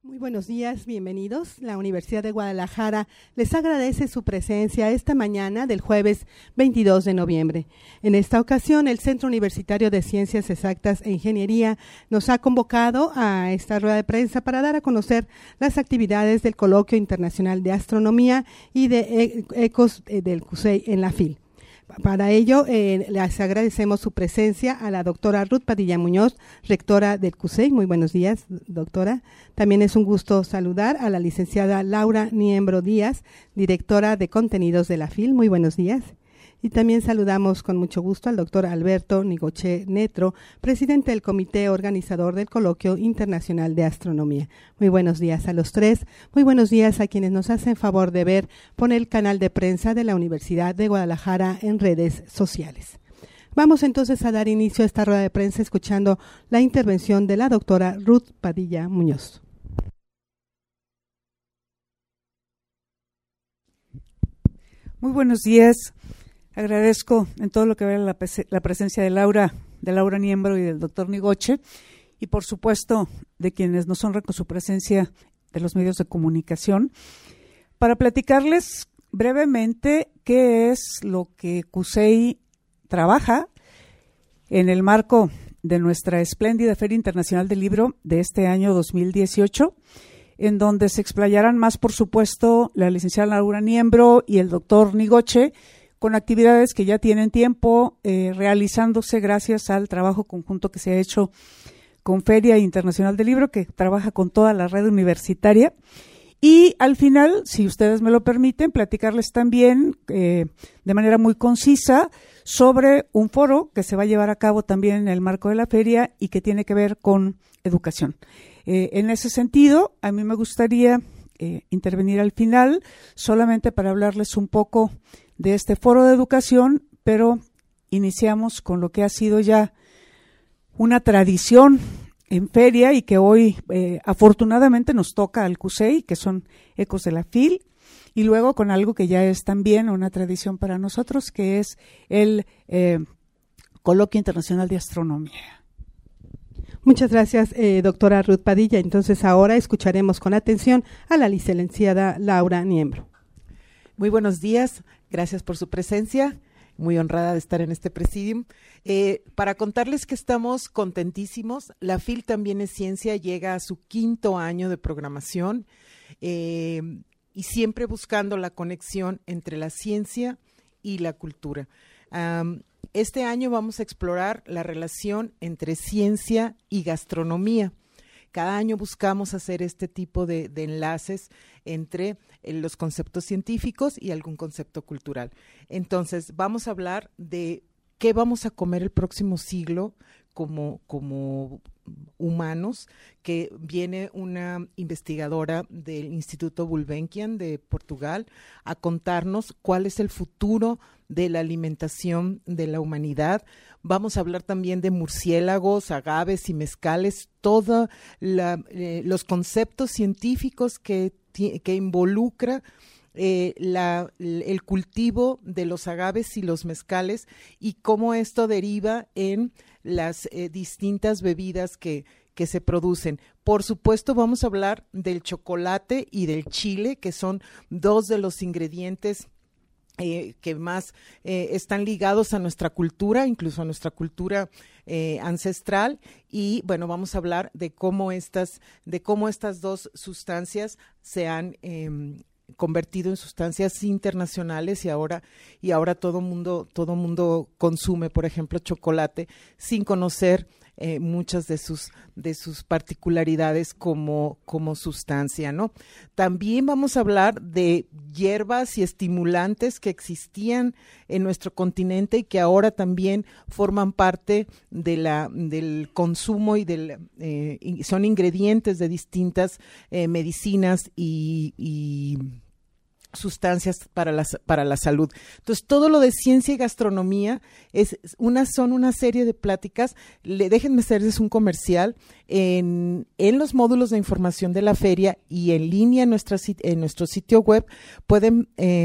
Muy buenos días, bienvenidos. La Universidad de Guadalajara les agradece su presencia esta mañana del jueves 22 de noviembre. En esta ocasión, el Centro Universitario de Ciencias Exactas e Ingeniería nos ha convocado a esta rueda de prensa para dar a conocer las actividades del Coloquio Internacional de Astronomía y de Ecos del CUSEI en la FIL. Para ello, les agradecemos su presencia a la doctora Ruth Padilla Muñoz, rectora del CUSEI. Muy buenos días, doctora. También es un gusto saludar a la licenciada Laura Niembro Díaz, directora de contenidos de la FIL. Muy buenos días. Y también saludamos con mucho gusto al doctor Alberto Nigoche Netro, presidente del comité organizador del Coloquio Internacional de Astronomía. Muy buenos días a los tres. Muy buenos días a quienes nos hacen favor de ver por el canal de prensa de la Universidad de Guadalajara en redes sociales. Vamos entonces a dar inicio a esta rueda de prensa escuchando la intervención de la doctora Ruth Padilla Muñoz. Muy buenos días. Agradezco en todo lo que vea la presencia de Laura Niembro y del doctor Nigoche, y por supuesto de quienes nos honran con su presencia de los medios de comunicación, para platicarles brevemente qué es lo que CUSEI trabaja en el marco de nuestra espléndida Feria Internacional del Libro de este año 2018, en donde se explayarán más, por supuesto, la licenciada Laura Niembro y el doctor Nigoche, con actividades que ya tienen tiempo realizándose gracias al trabajo conjunto que se ha hecho con Feria Internacional del Libro, que trabaja con toda la red universitaria. Y al final, si ustedes me lo permiten, platicarles también de manera muy concisa sobre un foro que se va a llevar a cabo también en el marco de la feria y que tiene que ver con educación. En ese sentido, a mí me gustaría intervenir al final solamente para hablarles un poco de este foro de educación, pero iniciamos con lo que ha sido ya una tradición en feria y que hoy afortunadamente nos toca al CUSEI, que son Ecos de la FIL, y luego con algo que ya es también una tradición para nosotros, que es el Coloquio Internacional de Astronomía. Muchas gracias, doctora Ruth Padilla. Entonces ahora escucharemos con atención a la licenciada Laura Niembro. Muy buenos días, gracias por su presencia, muy honrada de estar en este presidium. Para contarles que estamos contentísimos, la FIL también es ciencia, llega a su 5º año de programación y siempre buscando la conexión entre la ciencia y la cultura. Este año vamos a explorar la relación entre ciencia y gastronomía. Cada año buscamos hacer este tipo de enlaces entre los conceptos científicos y algún concepto cultural. Entonces, vamos a hablar de qué vamos a comer el próximo siglo como humanos, que viene una investigadora del Instituto Gulbenkian de Portugal a contarnos cuál es el futuro de la alimentación de la humanidad. Vamos a hablar también de murciélagos, agaves y mezcales, todos los conceptos científicos que involucra el cultivo de los agaves y los mezcales y cómo esto deriva en las distintas bebidas que se producen. Por supuesto, vamos a hablar del chocolate y del chile, que son dos de los ingredientes que más están ligados a nuestra cultura, incluso a nuestra cultura ancestral, y bueno, vamos a hablar de cómo estas dos sustancias se han convertido en sustancias internacionales y ahora todo mundo consume, por ejemplo, chocolate sin conocer muchas de sus particularidades como sustancia, ¿no? También vamos a hablar de hierbas y estimulantes que existían en nuestro continente y que ahora también forman parte del consumo y son ingredientes de distintas medicinas y sustancias para la salud. Entonces, todo lo de ciencia y gastronomía son una serie de pláticas. Déjenme hacerles un comercial. En los módulos de información de la feria y en línea en nuestro sitio web pueden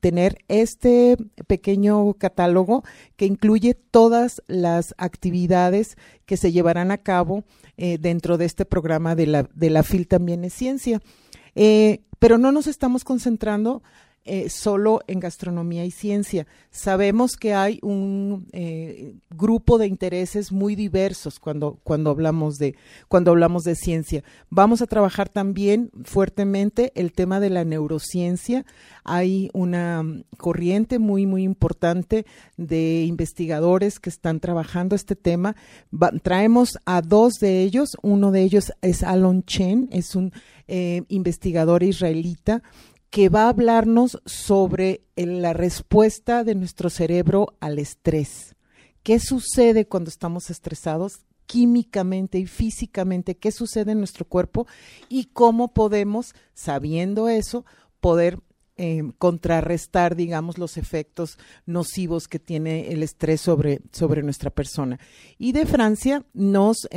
tener este pequeño catálogo que incluye todas las actividades que se llevarán a cabo dentro de este programa de la FIL También es Ciencia. Pero no nos estamos concentrando solo en gastronomía y ciencia. Sabemos que hay un grupo de intereses muy diversos cuando hablamos de ciencia. Vamos a trabajar también fuertemente el tema de la neurociencia. Hay una corriente muy, muy importante de investigadores que están trabajando este tema. Traemos a dos de ellos. Uno de ellos es Alon Chen, es un investigador israelita que va a hablarnos sobre la respuesta de nuestro cerebro al estrés. ¿Qué sucede cuando estamos estresados químicamente y físicamente? ¿Qué sucede en nuestro cuerpo? Y cómo podemos, sabiendo eso, poder contrarrestar, digamos, los efectos nocivos que tiene el estrés sobre nuestra persona. Y de Francia nos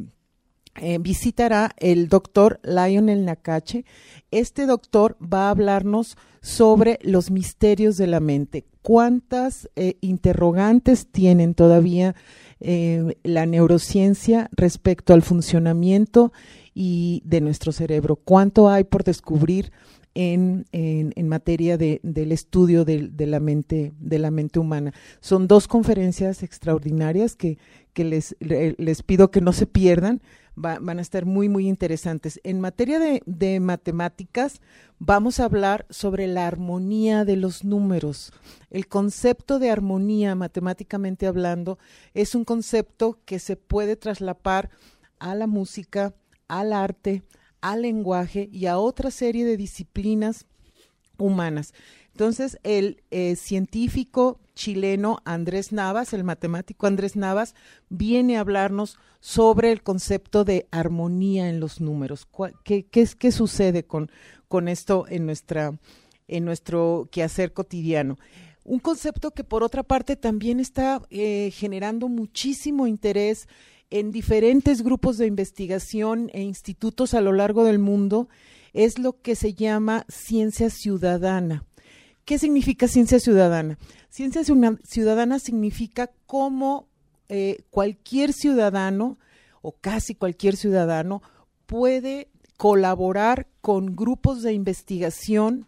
visitará el doctor Lionel Nakache. Este doctor va a hablarnos sobre los misterios de la mente. ¿Cuántas interrogantes tienen todavía la neurociencia respecto al funcionamiento y de nuestro cerebro? ¿Cuánto hay por descubrir en materia del estudio de la mente humana? Son dos conferencias extraordinarias que les pido que no se pierdan. Van a estar muy, muy interesantes. En materia de matemáticas, vamos a hablar sobre la armonía de los números. El concepto de armonía, matemáticamente hablando, es un concepto que se puede traslapar a la música, al arte, al lenguaje y a otra serie de disciplinas humanas. Entonces, el científico chileno Andrés Navas, el matemático Andrés Navas, viene a hablarnos sobre el concepto de armonía en los números. ¿Qué sucede con esto en nuestro quehacer cotidiano? Un concepto que, por otra parte, también está generando muchísimo interés en diferentes grupos de investigación e institutos a lo largo del mundo, es lo que se llama ciencia ciudadana. ¿Qué significa ciencia ciudadana? Ciencia ciudadana significa cómo cualquier ciudadano o casi cualquier ciudadano puede colaborar con grupos de investigación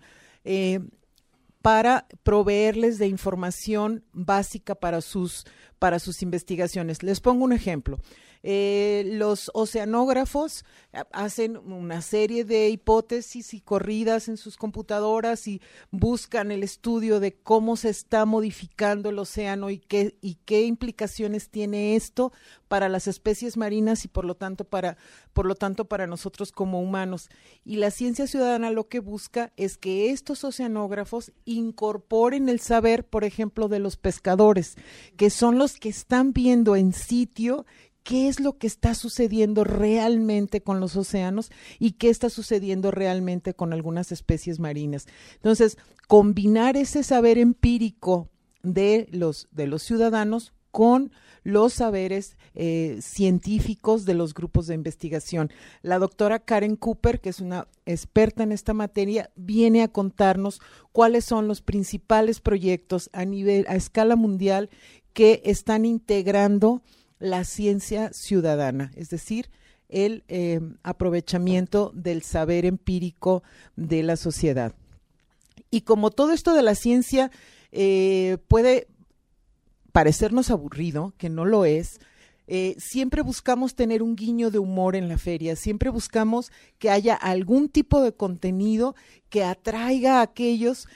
para proveerles de información básica para sus investigaciones. Les pongo un ejemplo. Los oceanógrafos hacen una serie de hipótesis y corridas en sus computadoras y buscan el estudio de cómo se está modificando el océano y qué implicaciones tiene esto para las especies marinas y por lo tanto para nosotros como humanos. Y la ciencia ciudadana lo que busca es que estos oceanógrafos incorporen el saber, por ejemplo, de los pescadores, que son los que están viendo en sitio qué es lo que está sucediendo realmente con los océanos y qué está sucediendo realmente con algunas especies marinas. Entonces, combinar ese saber empírico de los ciudadanos con los saberes científicos de los grupos de investigación. La doctora Karen Cooper, que es una experta en esta materia, viene a contarnos cuáles son los principales proyectos a escala mundial que están integrando la ciencia ciudadana, es decir, el aprovechamiento del saber empírico de la sociedad. Y como todo esto de la ciencia puede parecernos aburrido, que no lo es, siempre buscamos tener un guiño de humor en la feria, siempre buscamos que haya algún tipo de contenido que atraiga a aquellos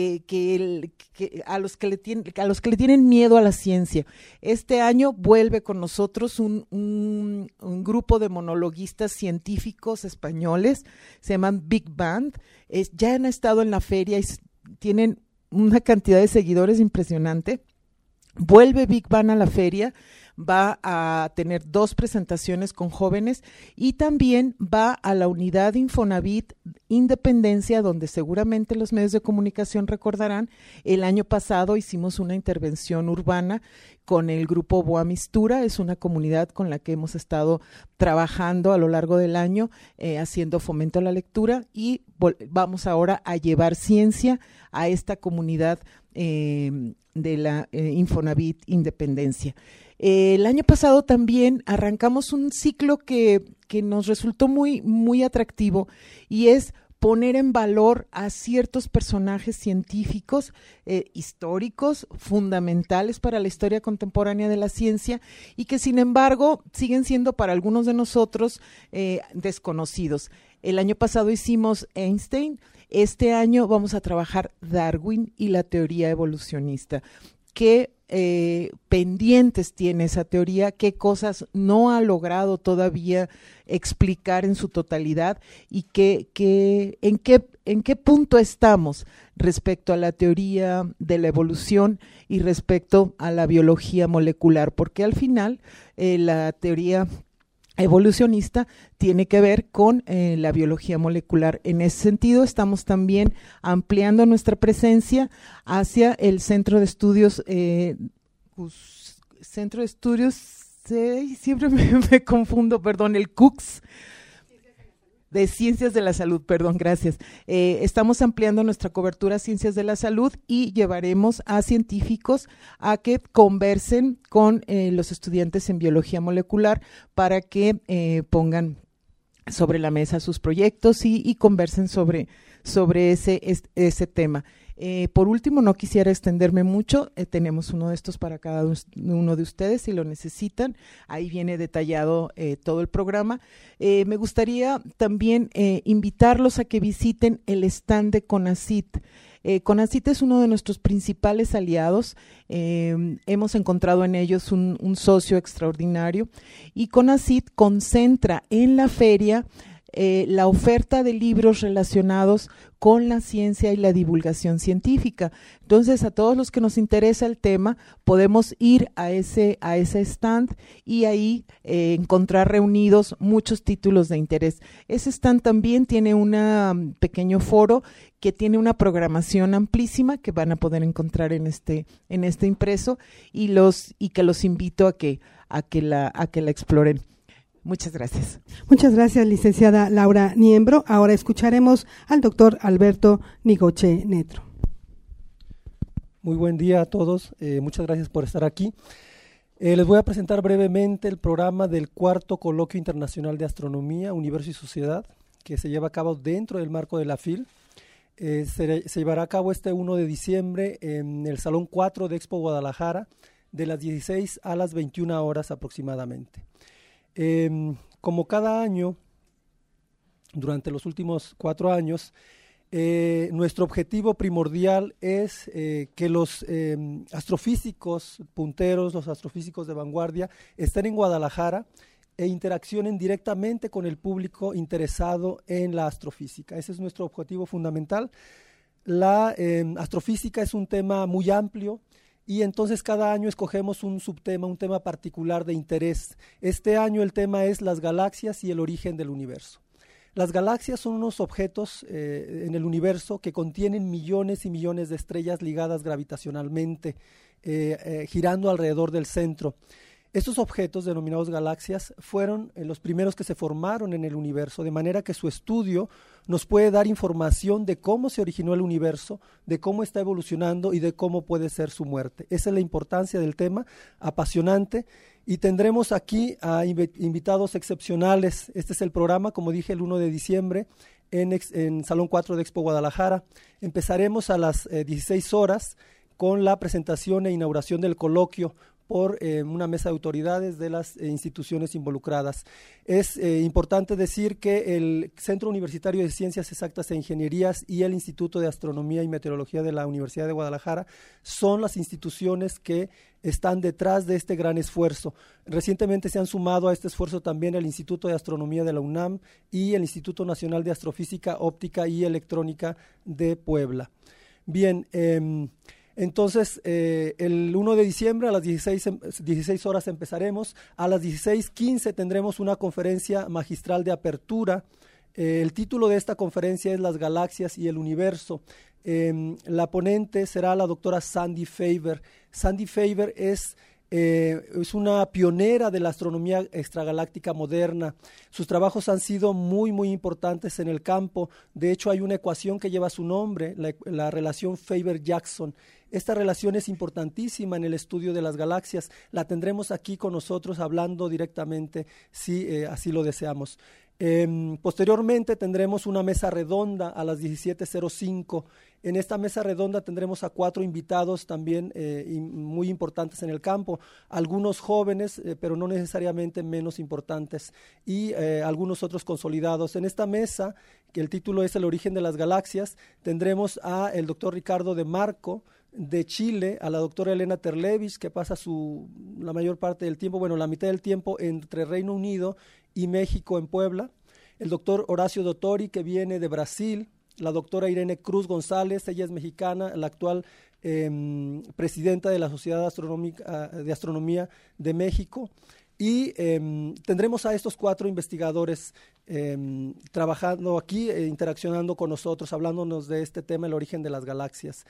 a los que le tienen miedo a la ciencia. Este año vuelve con nosotros un grupo de monologuistas científicos españoles, se llaman Big Band, ya han estado en la feria y tienen una cantidad de seguidores impresionante. Vuelve Big Band a la feria, va a tener 2 presentaciones con jóvenes y también va a la unidad Infonavit Independencia, donde seguramente los medios de comunicación recordarán, el año pasado hicimos una intervención urbana con el grupo Boa Mistura. Es una comunidad con la que hemos estado trabajando a lo largo del año, haciendo fomento a la lectura, y vamos ahora a llevar ciencia a esta comunidad de la Infonavit Independencia. El año pasado también arrancamos un ciclo que nos resultó muy atractivo, y es poner en valor a ciertos personajes científicos, históricos, fundamentales para la historia contemporánea de la ciencia, y que sin embargo siguen siendo para algunos de nosotros desconocidos. El año pasado hicimos Einstein, este año vamos a trabajar Darwin y la teoría evolucionista. ¿Qué pendientes tiene esa teoría? ¿Qué cosas no ha logrado todavía explicar en su totalidad? ¿Y en qué punto estamos respecto a la teoría de la evolución y respecto a la biología molecular? Porque al final la teoría evolucionista tiene que ver con la biología molecular. En ese sentido, estamos también ampliando nuestra presencia hacia el Centro de Estudios, siempre me confundo, perdón, el CUCS, de Ciencias de la Salud, perdón, gracias. Estamos ampliando nuestra cobertura a Ciencias de la Salud y llevaremos a científicos a que conversen con los estudiantes en biología molecular para que pongan sobre la mesa sus proyectos y conversen sobre ese tema. Por último, no quisiera extenderme mucho, tenemos uno de estos para cada uno de ustedes si lo necesitan, ahí viene detallado todo el programa. Me gustaría también invitarlos a que visiten el stand de CONACYT. CONACYT es uno de nuestros principales aliados, hemos encontrado en ellos un socio extraordinario, y CONACYT concentra en la feria la oferta de libros relacionados con la ciencia y la divulgación científica. Entonces, a todos los que nos interesa el tema, podemos ir a ese stand y ahí encontrar reunidos muchos títulos de interés. Ese stand también tiene un pequeño foro que tiene una programación amplísima que van a poder encontrar en este impreso, y que los invito a que la exploren. Muchas gracias. Muchas gracias, licenciada Laura Niembro. Ahora escucharemos al doctor Alberto Nigoche Netro. Muy buen día a todos, muchas gracias por estar aquí. Les voy a presentar brevemente el programa del cuarto Coloquio Internacional de Astronomía, Universo y Sociedad, que se lleva a cabo dentro del marco de la FIL. Se llevará a cabo este 1 de diciembre en el Salón 4 de Expo Guadalajara, de las 16 a las 21 horas aproximadamente. Como cada año, durante los últimos 4 años, nuestro objetivo primordial es que los astrofísicos punteros, los astrofísicos de vanguardia, estén en Guadalajara e interaccionen directamente con el público interesado en la astrofísica. Ese es nuestro objetivo fundamental. La astrofísica es un tema muy amplio, y entonces cada año escogemos un subtema, un tema particular de interés. Este año el tema es las galaxias y el origen del universo. Las galaxias son unos objetos en el universo que contienen millones y millones de estrellas ligadas gravitacionalmente, girando alrededor del centro. Estos objetos, denominados galaxias, fueron los primeros que se formaron en el universo, de manera que su estudio nos puede dar información de cómo se originó el universo, de cómo está evolucionando y de cómo puede ser su muerte. Esa es la importancia del tema, apasionante, y tendremos aquí a invitados excepcionales. Este es el programa, como dije, el 1 de diciembre en Salón 4 de Expo Guadalajara. Empezaremos a las 16 horas con la presentación e inauguración del coloquio por una mesa de autoridades de las instituciones involucradas. Es importante decir que el Centro Universitario de Ciencias Exactas e Ingenierías y el Instituto de Astronomía y Meteorología de la Universidad de Guadalajara son las instituciones que están detrás de este gran esfuerzo. Recientemente se han sumado a este esfuerzo también el Instituto de Astronomía de la UNAM y el Instituto Nacional de Astrofísica, Óptica y Electrónica de Puebla. Bien, entonces, el 1 de diciembre a las 16 horas empezaremos. A las 16:15 tendremos una conferencia magistral de apertura El título de esta conferencia es Las galaxias y el universo. La ponente será la doctora Sandy Faber. Sandy Faber es una pionera de la astronomía extragaláctica moderna. Sus trabajos han sido muy, muy importantes en el campo. De hecho, hay una ecuación que lleva su nombre, la relación Faber-Jackson. Esta relación es importantísima en el estudio de las galaxias. La tendremos aquí con nosotros hablando directamente, si así lo deseamos. Posteriormente tendremos una mesa redonda a las 17:05. En esta mesa redonda tendremos a 4 invitados también muy importantes en el campo, algunos jóvenes, pero no necesariamente menos importantes, y algunos otros consolidados. En esta mesa, que el título es El origen de las galaxias, tendremos a el doctor Ricardo de Marco, de Chile, a la doctora Elena Terlevich, que pasa la mayor parte del tiempo, la mitad del tiempo entre Reino Unido y México en Puebla, el doctor Horacio Dottori, que viene de Brasil, la doctora Irene Cruz González, ella es mexicana, la actual presidenta de la Sociedad de Astronomía de México, y tendremos a estos 4 investigadores trabajando aquí, interaccionando con nosotros, hablándonos de este tema, el origen de las galaxias.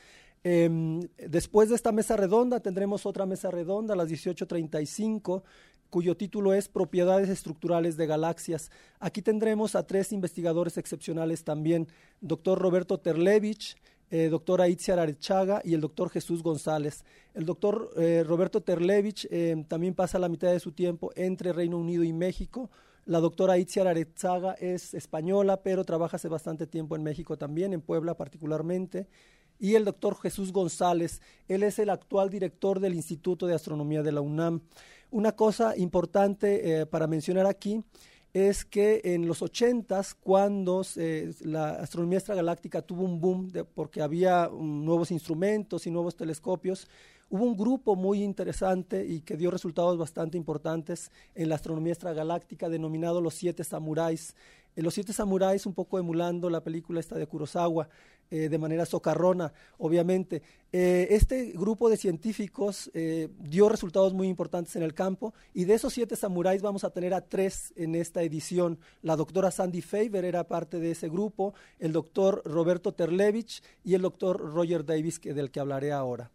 Después de esta mesa redonda tendremos otra mesa redonda a las 18:35, cuyo título es Propiedades estructurales de galaxias. Aquí tendremos a 3 investigadores excepcionales también, doctor Roberto Terlevich, doctora Itziar Arechaga y el doctor Jesús González. El doctor Roberto Terlevich también pasa la mitad de su tiempo entre Reino Unido y México. La doctora Itziar Arechaga es española, pero trabaja hace bastante tiempo en México también, en Puebla particularmente. Y el doctor Jesús González, él es el actual director del Instituto de Astronomía de la UNAM. Una cosa importante para mencionar aquí es que en los 80s, cuando la astronomía extragaláctica tuvo un boom porque había nuevos instrumentos y nuevos telescopios, hubo un grupo muy interesante y que dio resultados bastante importantes en la astronomía extragaláctica denominado los 7 samuráis. Los 7 samuráis, un poco emulando la película esta de Kurosawa, de manera socarrona, obviamente. Este grupo de científicos dio resultados muy importantes en el campo, y de esos 7 samuráis vamos a tener a 3 en esta edición. La doctora Sandy Faber era parte de ese grupo, el doctor Roberto Terlevich y el doctor Roger Davis, del que hablaré ahora.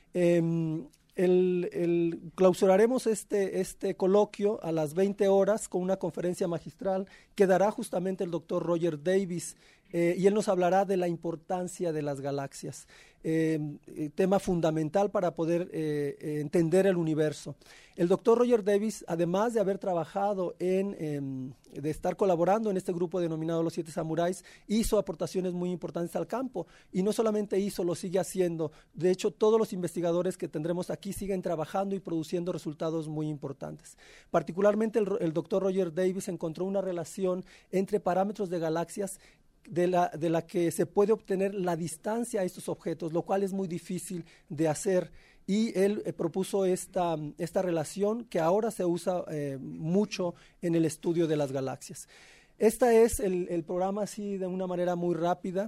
Clausuraremos este coloquio a las 20 horas con una conferencia magistral que dará justamente el doctor Roger Davis, y él nos hablará de la importancia de las galaxias, tema fundamental para poder entender el universo. El doctor Roger Davis, además de haber trabajado de estar colaborando en este grupo denominado Los 7 Samuráis, hizo aportaciones muy importantes al campo, y no solamente lo sigue haciendo. De hecho, todos los investigadores que tendremos aquí siguen trabajando y produciendo resultados muy importantes. Particularmente el doctor Roger Davis encontró una relación entre parámetros de galaxias de la que se puede obtener la distancia a estos objetos, lo cual es muy difícil de hacer, y él propuso esta relación que ahora se usa mucho en el estudio de las galaxias. Este es el programa, así de una manera muy rápida.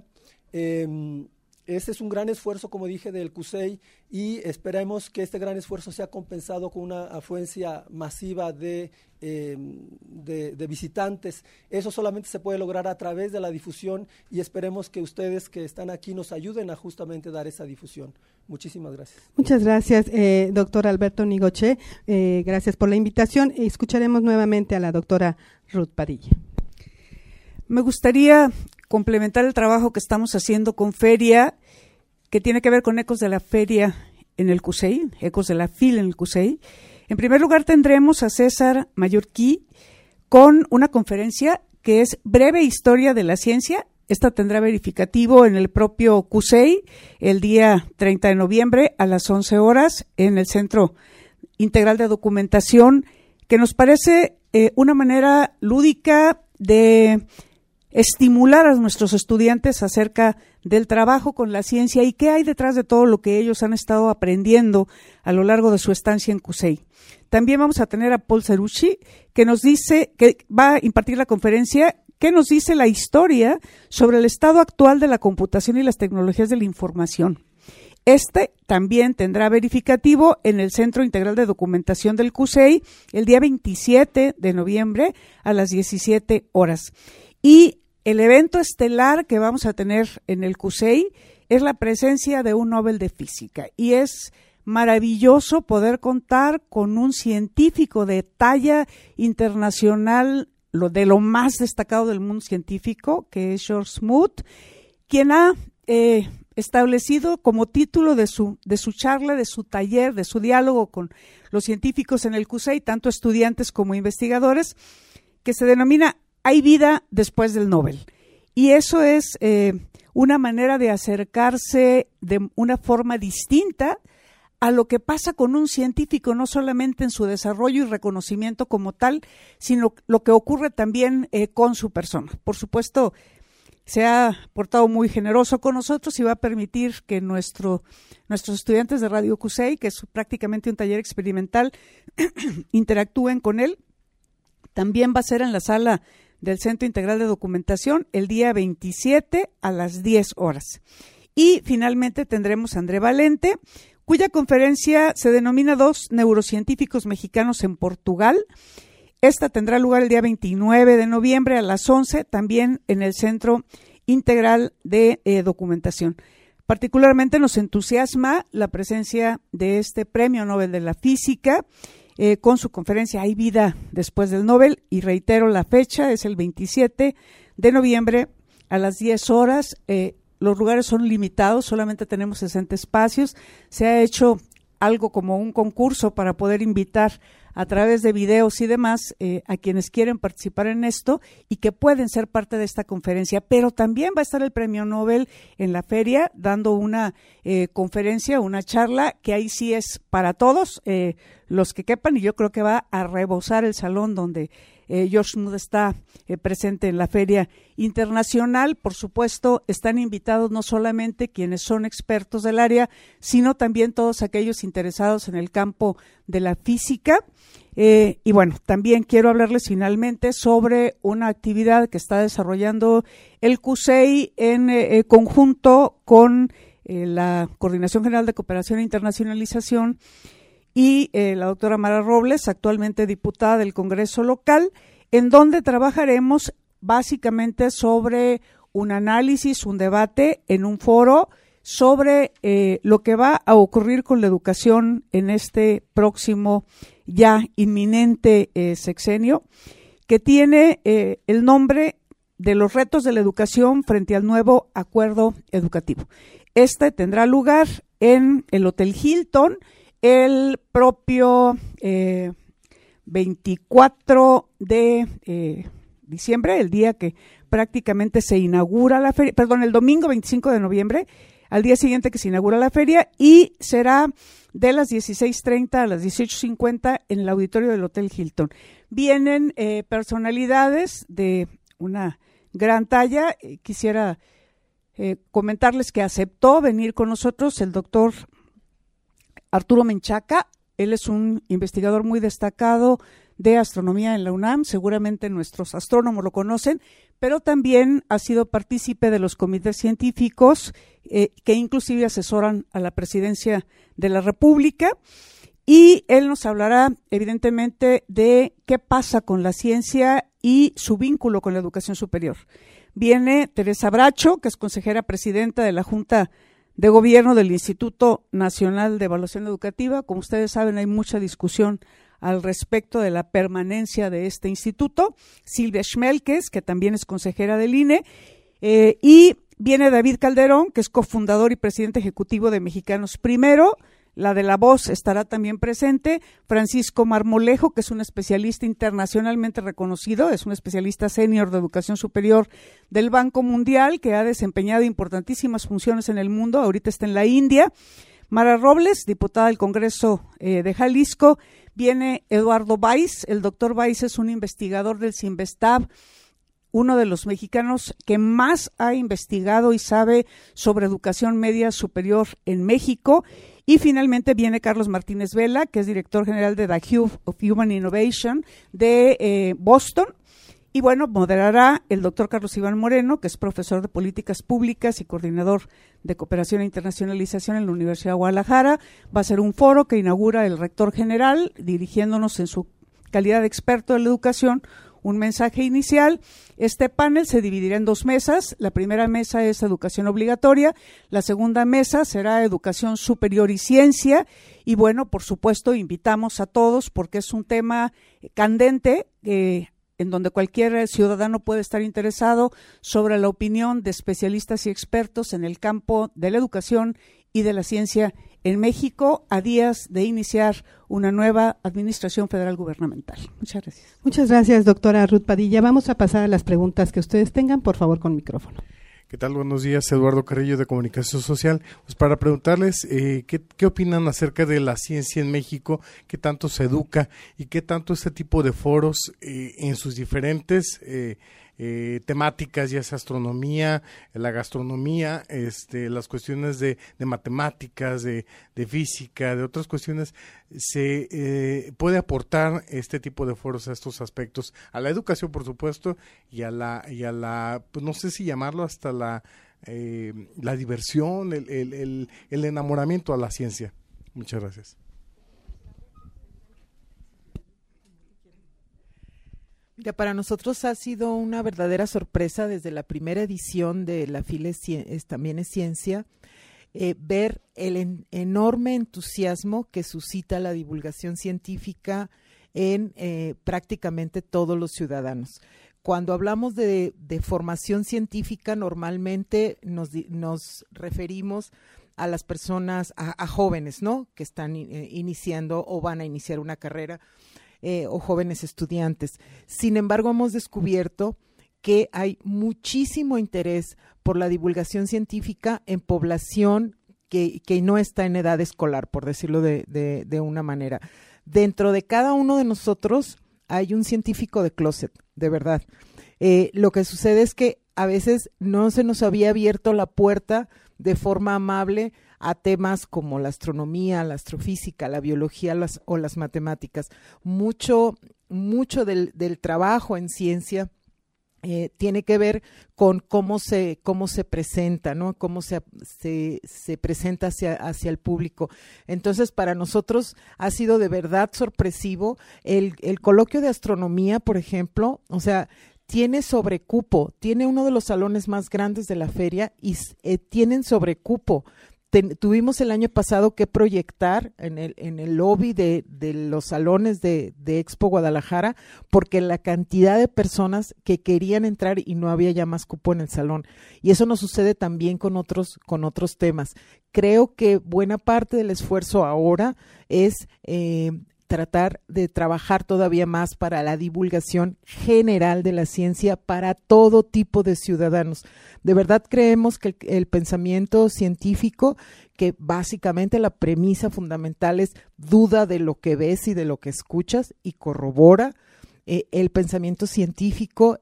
Este es un gran esfuerzo, como dije, del CUSEI, y esperemos que este gran esfuerzo sea compensado con una afluencia masiva de visitantes. Eso solamente se puede lograr a través de la difusión, y esperemos que ustedes que están aquí nos ayuden a justamente dar esa difusión. Muchísimas gracias. Muchas gracias, doctor Alberto Nigoche. Gracias por la invitación. Escucharemos nuevamente a la doctora Ruth Padilla. Me gustaría complementar el trabajo que estamos haciendo con Feria, que tiene que ver con Ecos de la Feria en el CUSEI, Ecos de la FIL en el CUSEI. En primer lugar, tendremos a César Mallorquí con una conferencia que es Breve Historia de la Ciencia. Esta tendrá verificativo en el propio CUSEI el día 30 de noviembre a las 11 horas en el Centro Integral de Documentación, que nos parece una manera lúdica de estimular a nuestros estudiantes acerca del trabajo con la ciencia y qué hay detrás de todo lo que ellos han estado aprendiendo a lo largo de su estancia en CUSEI. También vamos a tener a Paul Cerucci, que nos dice, que va a impartir la conferencia, que nos dice la historia sobre el estado actual de la computación y las tecnologías de la información. Este también tendrá verificativo en el Centro Integral de Documentación del CUSEI el día 27 de noviembre a las 17 horas. Y el evento estelar que vamos a tener en el CUSEI es la presencia de un Nobel de Física, y es maravilloso poder contar con un científico de talla internacional, de lo más destacado del mundo científico, que es George Smoot, quien ha establecido como título de su charla, de su taller, de su diálogo con los científicos en el CUSEI, tanto estudiantes como investigadores, que se denomina "Hay vida después del Nobel". Y eso es una manera de acercarse de una forma distinta a lo que pasa con un científico, no solamente en su desarrollo y reconocimiento como tal, sino lo que ocurre también con su persona. Por supuesto, se ha portado muy generoso con nosotros y va a permitir que nuestros estudiantes de Radio CUSEI, que es prácticamente un taller experimental, interactúen con él. También va a ser en la sala del Centro Integral de Documentación el día 27 a las 10 horas. Y finalmente tendremos a André Valente, cuya conferencia se denomina "Dos neurocientíficos mexicanos en Portugal". Esta tendrá lugar el día 29 de noviembre a las 11, también en el Centro Integral de Documentación. Particularmente nos entusiasma la presencia de este Premio Nobel de la Física, con su conferencia "Hay vida después del Nobel", y reitero la fecha, es el 27 de noviembre a las 10 horas. Los lugares son limitados, solamente tenemos 60 espacios. Se ha hecho algo como un concurso para poder invitar a través de videos y demás a quienes quieren participar en esto y que pueden ser parte de esta conferencia. Pero también va a estar el Premio Nobel en la feria dando una conferencia, una charla, que ahí sí es para todos los que quepan, y yo creo que va a rebosar el salón donde George Smoot está presente en la Feria Internacional. Por supuesto, están invitados no solamente quienes son expertos del área, sino también todos aquellos interesados en el campo de la física. Y bueno, también quiero hablarles finalmente sobre una actividad que está desarrollando el CUSEI en conjunto con la Coordinación General de Cooperación e Internacionalización y la doctora Mara Robles, actualmente diputada del Congreso local, en donde trabajaremos básicamente sobre un análisis, un debate en un foro sobre lo que va a ocurrir con la educación en este próximo, ya inminente sexenio, que tiene el nombre de "Los retos de la educación frente al nuevo acuerdo educativo". Este tendrá lugar en el Hotel Hilton el propio 24 de diciembre, el día que prácticamente se inaugura la feria, el domingo 25 de noviembre, al día siguiente que se inaugura la feria, y será de las 16:30 a las 18:50 en el auditorio del Hotel Hilton. Vienen personalidades de una gran talla. Quisiera comentarles que aceptó venir con nosotros el doctor Arturo Menchaca. Él es un investigador muy destacado de astronomía en la UNAM, seguramente nuestros astrónomos lo conocen, pero también ha sido partícipe de los comités científicos que inclusive asesoran a la presidencia de la República, y él nos hablará evidentemente de qué pasa con la ciencia y su vínculo con la educación superior. Viene Teresa Bracho, que es consejera presidenta de la Junta de Gobierno del Instituto Nacional de Evaluación Educativa. Como ustedes saben, hay mucha discusión al respecto de la permanencia de este instituto. Silvia Schmelkes, que también es consejera del INE, y viene David Calderón, que es cofundador y presidente ejecutivo de Mexicanos Primero. La de La Voz estará también presente. Francisco Marmolejo, que es un especialista internacionalmente reconocido, es un especialista senior de educación superior del Banco Mundial, que ha desempeñado importantísimas funciones en el mundo, ahorita está en la India. Mara Robles, diputada del Congreso de Jalisco. Viene Eduardo Valls. El doctor Valls es un investigador del CINVESTAB, uno de los mexicanos que más ha investigado y sabe sobre educación media superior en México. Y finalmente viene Carlos Martínez Vela, que es director general de The Hub of Human Innovation de Boston. Y bueno, moderará el doctor Carlos Iván Moreno, que es profesor de políticas públicas y coordinador de cooperación e internacionalización en la Universidad de Guadalajara. Va a ser un foro que inaugura el rector general, dirigiéndonos en su calidad de experto de la educación, un mensaje inicial. Este panel se dividirá en 2 mesas. La primera mesa es educación obligatoria, la segunda mesa será educación superior y ciencia. Y bueno, por supuesto, invitamos a todos porque es un tema candente en donde cualquier ciudadano puede estar interesado sobre la opinión de especialistas y expertos en el campo de la educación y de la ciencia en México, a días de iniciar una nueva administración federal gubernamental. Muchas gracias. Muchas gracias, doctora Ruth Padilla. Vamos a pasar a las preguntas que ustedes tengan, por favor, con micrófono. ¿Qué tal? Buenos días, Eduardo Carrillo de Comunicación Social. Pues para preguntarles ¿qué opinan acerca de la ciencia en México? ¿Qué tanto se educa y qué tanto este tipo de foros en sus diferentes temáticas, ya sea astronomía, la gastronomía, las cuestiones de matemáticas, de física, de otras cuestiones, se puede aportar este tipo de foros a estos aspectos, a la educación, por supuesto, y a la pues no sé si llamarlo hasta la diversión, el enamoramiento a la ciencia? Muchas gracias. Mira, para nosotros ha sido una verdadera sorpresa desde la primera edición de la FIL también es Ciencia, ver el enorme entusiasmo que suscita la divulgación científica en prácticamente todos los ciudadanos. Cuando hablamos de formación científica, normalmente nos referimos a las personas, a jóvenes, ¿no?, que están iniciando o van a iniciar una carrera, o jóvenes estudiantes. Sin embargo, hemos descubierto que hay muchísimo interés por la divulgación científica en población que no está en edad escolar, por decirlo de una manera. Dentro de cada uno de nosotros hay un científico de closet, de verdad. Lo que sucede es que a veces no se nos había abierto la puerta de forma amable a temas como la astronomía, la astrofísica, la biología o las matemáticas. Mucho del trabajo en ciencia tiene que ver con cómo se presenta, ¿no?, cómo se presenta hacia el público. Entonces, para nosotros ha sido de verdad sorpresivo el coloquio de astronomía, por ejemplo. O sea, tiene sobrecupo, tiene uno de los salones más grandes de la feria y tienen sobrecupo. Tuvimos el año pasado que proyectar en el lobby de los salones de Expo Guadalajara porque la cantidad de personas que querían entrar y no había ya más cupo en el salón. Y eso nos sucede también con otros temas. Creo que buena parte del esfuerzo ahora es tratar de trabajar todavía más para la divulgación general de la ciencia para todo tipo de ciudadanos. De verdad creemos que el pensamiento científico, que básicamente la premisa fundamental es duda de lo que ves y de lo que escuchas y corrobora, el pensamiento científico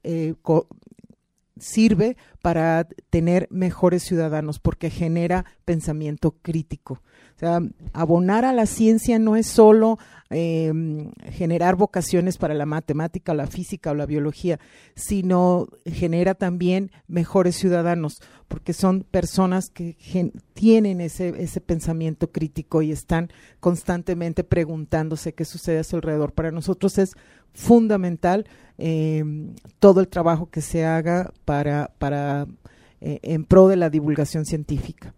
sirve para tener mejores ciudadanos porque genera pensamiento crítico. O sea, abonar a la ciencia no es solo generar vocaciones para la matemática, la física o la biología, sino genera también mejores ciudadanos, porque son personas que tienen ese pensamiento crítico y están constantemente preguntándose qué sucede a su alrededor. Para nosotros es fundamental todo el trabajo que se haga en pro de la divulgación científica.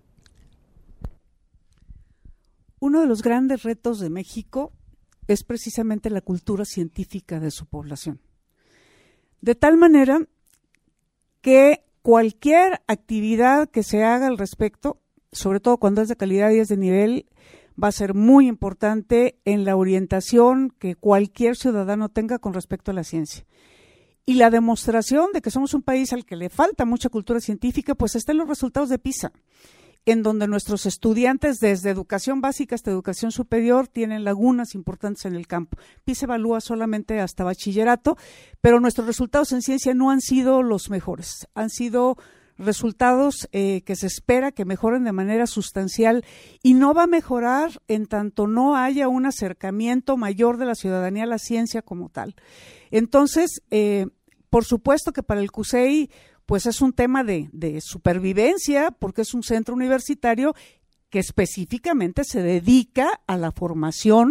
Uno de los grandes retos de México es precisamente la cultura científica de su población. De tal manera que cualquier actividad que se haga al respecto, sobre todo cuando es de calidad y es de nivel, va a ser muy importante en la orientación que cualquier ciudadano tenga con respecto a la ciencia. Y la demostración de que somos un país al que le falta mucha cultura científica, pues está en los resultados de PISA, en donde nuestros estudiantes desde educación básica hasta educación superior tienen lagunas importantes en el campo. PISA evalúa solamente hasta bachillerato, pero nuestros resultados en ciencia no han sido los mejores. Han sido resultados que se espera que mejoren de manera sustancial y no va a mejorar en tanto no haya un acercamiento mayor de la ciudadanía a la ciencia como tal. Entonces, por supuesto que para el CUSEI pues es un tema de supervivencia, porque es un centro universitario que específicamente se dedica a la formación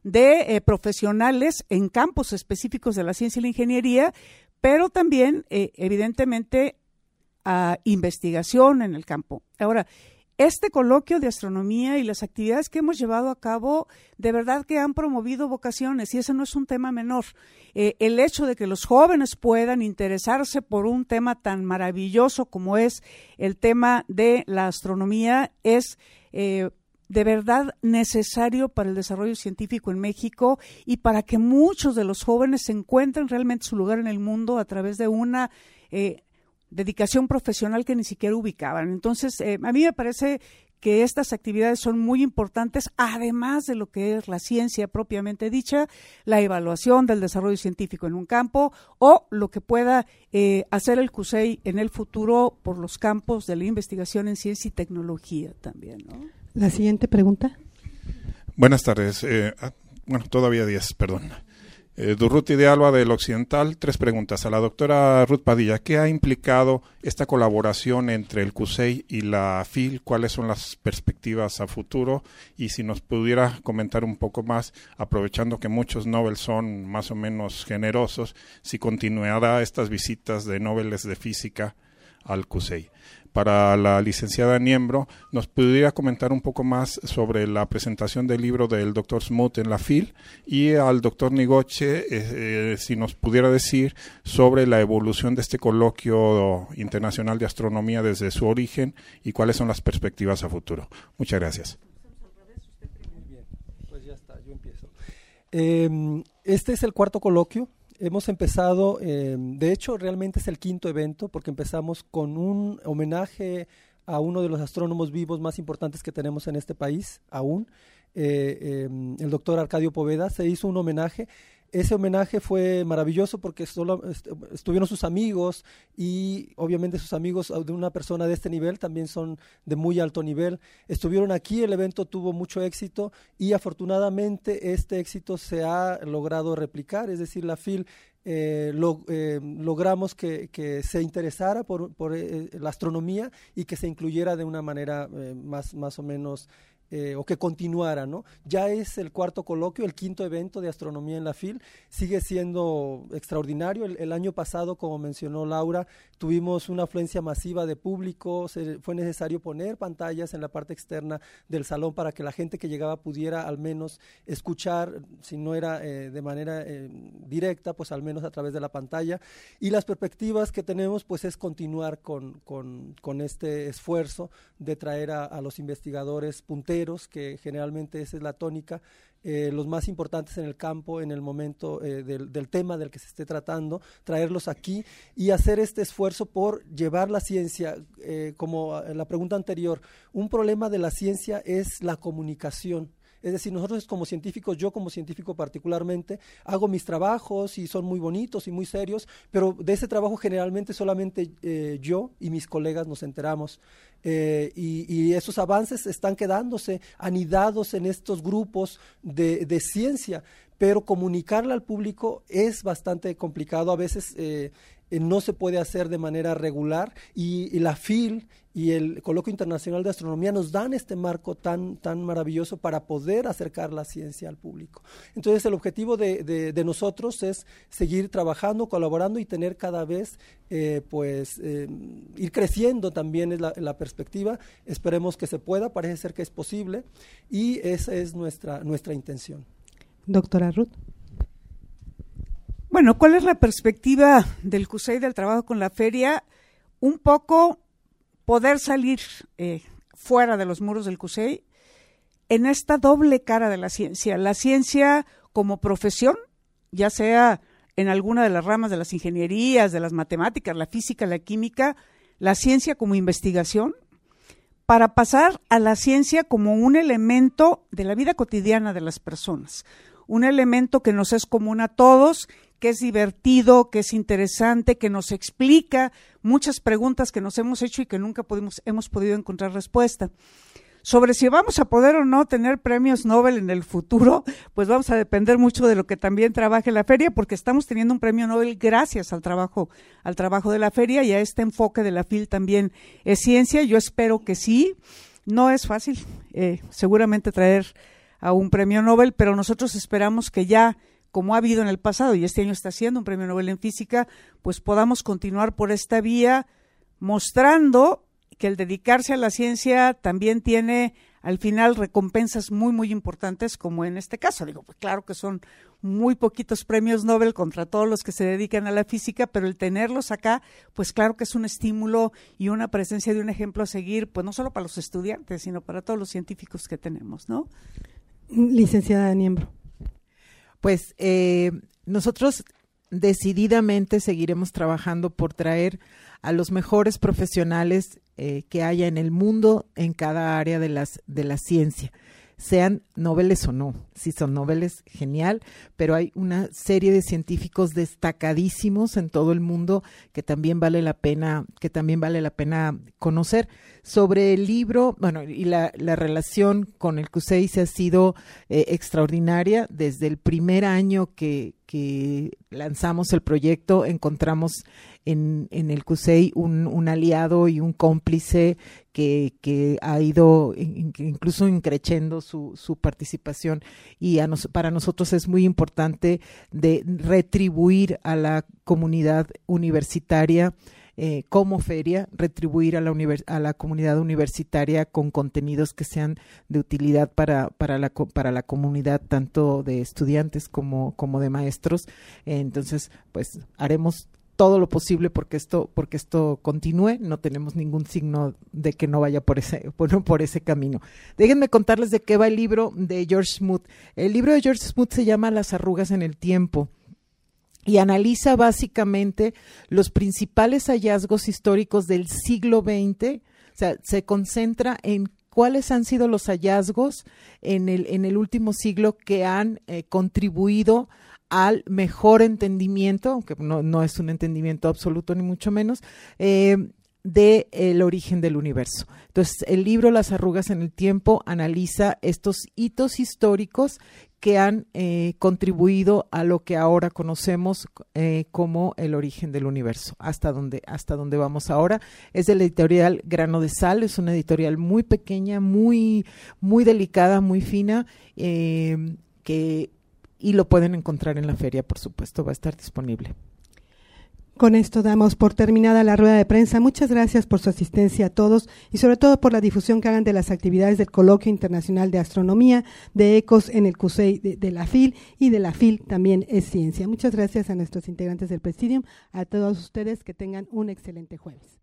de profesionales en campos específicos de la ciencia y la ingeniería, pero también, evidentemente, a investigación en el campo. Ahora, este coloquio de astronomía y las actividades que hemos llevado a cabo, de verdad que han promovido vocaciones, y ese no es un tema menor. El hecho de que los jóvenes puedan interesarse por un tema tan maravilloso como es el tema de la astronomía es de verdad necesario para el desarrollo científico en México y para que muchos de los jóvenes se encuentren realmente su lugar en el mundo a través de una dedicación profesional que ni siquiera ubicaban. Entonces, a mí me parece que estas actividades son muy importantes, además de lo que es la ciencia propiamente dicha, la evaluación del desarrollo científico en un campo o lo que pueda hacer el CUSEI en el futuro por los campos de la investigación en ciencia y tecnología también, ¿no? La siguiente pregunta. Buenas tardes. Todavía 10, perdón. Durruti de Alba del Occidental, 3 preguntas. A la doctora Ruth Padilla, ¿qué ha implicado esta colaboración entre el CUSEI y la FIL? ¿Cuáles son las perspectivas a futuro? Y si nos pudiera comentar un poco más, aprovechando que muchos Nobel son más o menos generosos, si continuará estas visitas de Nobeles de Física al CUSEI. Para la licenciada Niembro, ¿nos pudiera comentar un poco más sobre la presentación del libro del doctor Smoot en la FIL? Y al doctor Nigoche, si nos pudiera decir sobre la evolución de este coloquio internacional de astronomía desde su origen y cuáles son las perspectivas a futuro. Muchas gracias. Muy bien, pues ya está, yo empiezo. Este es el 4º coloquio. Hemos empezado, de hecho realmente es el 5º evento porque empezamos con un homenaje a uno de los astrónomos vivos más importantes que tenemos en este país aún, el doctor Arcadio Poveda. Se hizo un homenaje. Ese homenaje fue maravilloso porque solo estuvieron sus amigos y obviamente sus amigos de una persona de este nivel también son de muy alto nivel. Estuvieron aquí, el evento tuvo mucho éxito y afortunadamente este éxito se ha logrado replicar, es decir, la FIL logramos que se interesara por la astronomía y que se incluyera de una manera más o menos o que continuara, ¿no? Ya es el 4º coloquio, el 5º evento de astronomía en la FIL, sigue siendo extraordinario. El año pasado, como mencionó Laura, tuvimos una afluencia masiva de público, fue necesario poner pantallas en la parte externa del salón para que la gente que llegaba pudiera al menos escuchar, si no era de manera directa, pues al menos a través de la pantalla. Y las perspectivas que tenemos pues es continuar con este esfuerzo de traer a los investigadores punteros, que generalmente esa es la tónica, los más importantes en el campo en el momento del tema del que se esté tratando, traerlos aquí y hacer este esfuerzo por llevar la ciencia, como la pregunta anterior, un problema de la ciencia es la comunicación. Es decir, nosotros como científicos, yo como científico particularmente, hago mis trabajos y son muy bonitos y muy serios, pero de ese trabajo generalmente solamente yo y mis colegas nos enteramos. Y esos avances están quedándose anidados en estos grupos de ciencia, pero comunicarla al público es bastante complicado, a veces no se puede hacer de manera regular y la FIL y el Coloquio Internacional de Astronomía nos dan este marco tan maravilloso para poder acercar la ciencia al público. Entonces el objetivo de nosotros es seguir trabajando, colaborando y tener cada vez ir creciendo también es la perspectiva. Esperemos que se pueda, parece ser que es posible y esa es nuestra intención. Doctora Ruth. Bueno, ¿cuál es la perspectiva del CUSEI del trabajo con la feria? Un poco poder salir fuera de los muros del CUSEI en esta doble cara de la ciencia como profesión, ya sea en alguna de las ramas de las ingenierías, de las matemáticas, la física, la química, la ciencia como investigación, para pasar a la ciencia como un elemento de la vida cotidiana de las personas, un elemento que nos es común a todos, que es divertido, que es interesante, que nos explica muchas preguntas que nos hemos hecho y que nunca hemos podido encontrar respuesta. Sobre si vamos a poder o no tener premios Nobel en el futuro, pues vamos a depender mucho de lo que también trabaje la feria, porque estamos teniendo un premio Nobel gracias al trabajo de la feria y a este enfoque de la FIL también es ciencia. Yo espero que sí, no es fácil, seguramente traer a un premio Nobel, pero nosotros esperamos que ya, como ha habido en el pasado, y este año está siendo un premio Nobel en física, pues podamos continuar por esta vía, mostrando que el dedicarse a la ciencia también tiene al final recompensas muy, muy importantes, como en este caso. Digo, pues claro que son muy poquitos premios Nobel contra todos los que se dedican a la física, pero el tenerlos acá, pues claro que es un estímulo y una presencia de un ejemplo a seguir, pues no solo para los estudiantes, sino para todos los científicos que tenemos, ¿no? Licenciada Niembro. Pues nosotros decididamente seguiremos trabajando por traer a los mejores profesionales que haya en el mundo en cada área de la ciencia, sean Nobeles o no. Si son Nobeles, genial, pero hay una serie de científicos destacadísimos en todo el mundo que también vale la pena conocer. Sobre el libro, bueno, y la relación con el CUSEIS ha sido extraordinaria. Desde el primer año que lanzamos el proyecto, encontramos en el CUSEI un aliado y un cómplice que ha ido incluso increciendo su participación, y para nosotros es muy importante de retribuir a la comunidad universitaria como feria, retribuir a la comunidad universitaria con contenidos que sean de utilidad para la comunidad, tanto de estudiantes como de maestros. Entonces, pues haremos todo lo posible porque esto continúe. No tenemos ningún signo de que no vaya por ese camino. Déjenme contarles de qué va el libro de George Smoot. El libro de George Smoot se llama Las arrugas en el tiempo y analiza básicamente los principales hallazgos históricos del siglo XX. O sea, se concentra en cuáles han sido los hallazgos en el último siglo que han contribuido al mejor entendimiento, aunque no es un entendimiento absoluto ni mucho menos, del origen del universo. Entonces, el libro Las arrugas en el tiempo analiza estos hitos históricos que han contribuido a lo que ahora conocemos como el origen del universo, hasta donde vamos ahora. Es de la editorial Grano de Sal, es una editorial muy pequeña, muy, muy delicada, muy fina, y lo pueden encontrar en la feria, por supuesto, va a estar disponible. Con esto damos por terminada la rueda de prensa. Muchas gracias por su asistencia a todos y sobre todo por la difusión que hagan de las actividades del Coloquio Internacional de Astronomía de ECOS en el CUSEI de la FIL, y de la FIL también es ciencia. Muchas gracias a nuestros integrantes del Presidium, a todos ustedes, que tengan un excelente jueves.